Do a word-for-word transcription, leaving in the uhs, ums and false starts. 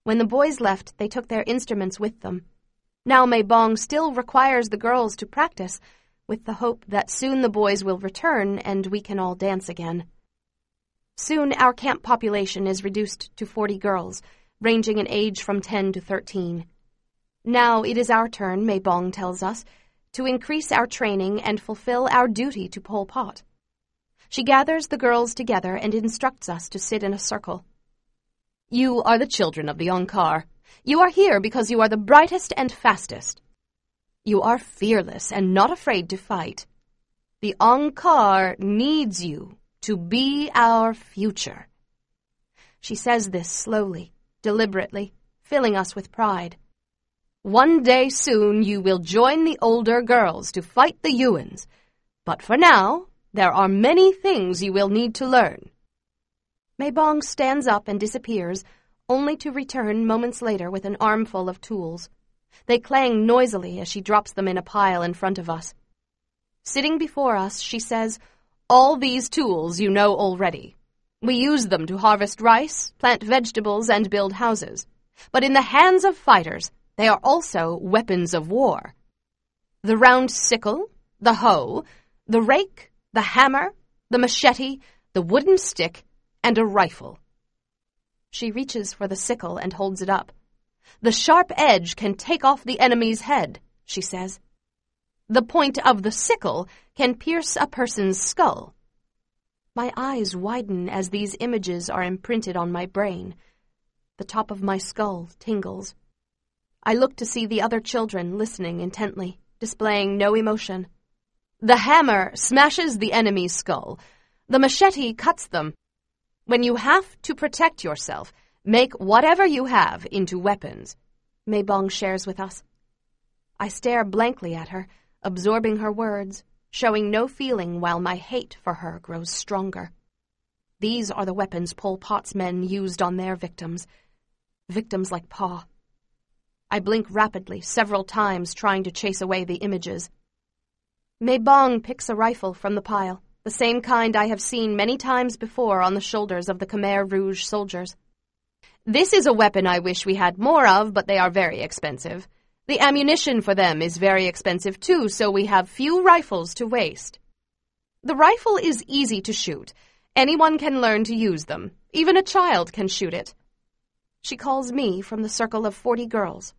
When the boys left, they took their instruments with them. Now Mei Bong still requires the girls to practice, with the hope that soon the boys will return and we can all dance again. Soon our camp population is reduced to forty girls, ranging in age from ten to thirteen. Now it is our turn, Mei Bong tells us, to increase our training and fulfill our duty to Pol Pot. She gathers the girls together and instructs us to sit in a circle. You are the children of the Angkar. You are here because you are the brightest and fastest. You are fearless and not afraid to fight. The Angkar needs you to be our future. She says this slowly, deliberately, filling us with pride. One day soon you will join the older girls to fight the Yuans, but for now, there are many things you will need to learn. Mei Bong stands up and disappears, only to return moments later with an armful of tools. They clang noisily as she drops them in a pile in front of us. Sitting before us, she says, all these tools you know already. We use them to harvest rice, plant vegetables, and build houses. But in the hands of fighters, they are also weapons of war. The round sickle, the hoe, the rake, the hammer, the machete, the wooden stick, and a rifle. She reaches for the sickle and holds it up. The sharp edge can take off the enemy's head, she says. The point of the sickle can pierce a person's skull. My eyes widen as these images are imprinted on my brain. The top of my skull tingles. I look to see the other children listening intently, displaying no emotion. The hammer smashes the enemy's skull. The machete cuts them. When you have to protect yourself, make whatever you have into weapons, Mei Bong shares with us. I stare blankly at her, absorbing her words, showing no feeling while my hate for her grows stronger. These are the weapons Pol Pot's men used on their victims. Victims like Pa. I blink rapidly several times, trying to chase away the images. Mei Bong picks a rifle from the pile, the same kind I have seen many times before on the shoulders of the Khmer Rouge soldiers. This is a weapon I wish we had more of, but they are very expensive. The ammunition for them is very expensive too, so we have few rifles to waste. The rifle is easy to shoot. Anyone can learn to use them. Even a child can shoot it. She calls me from the circle of forty girls.